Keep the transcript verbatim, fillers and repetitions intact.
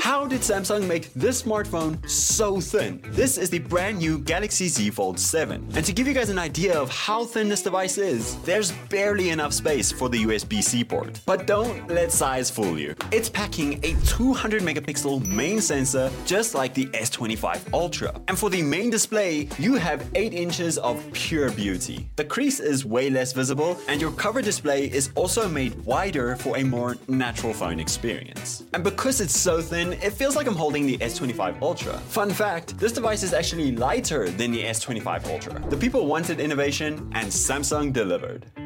How did Samsung make this smartphone so thin? This is the brand new Galaxy Z Fold seven. And to give you guys an idea of how thin this device is, there's barely enough space for the U S B C port. But don't let size fool you. It's packing a two hundred megapixel main sensor just like the S twenty-five Ultra. And for the main display, you have eight inches of pure beauty. The crease is way less visible, and your cover display is also made wider for a more natural phone experience. And because it's so thin, it feels like I'm holding the S twenty-five Ultra. Fun fact, this device is actually lighter than the S twenty-five Ultra. The people wanted innovation, and Samsung delivered.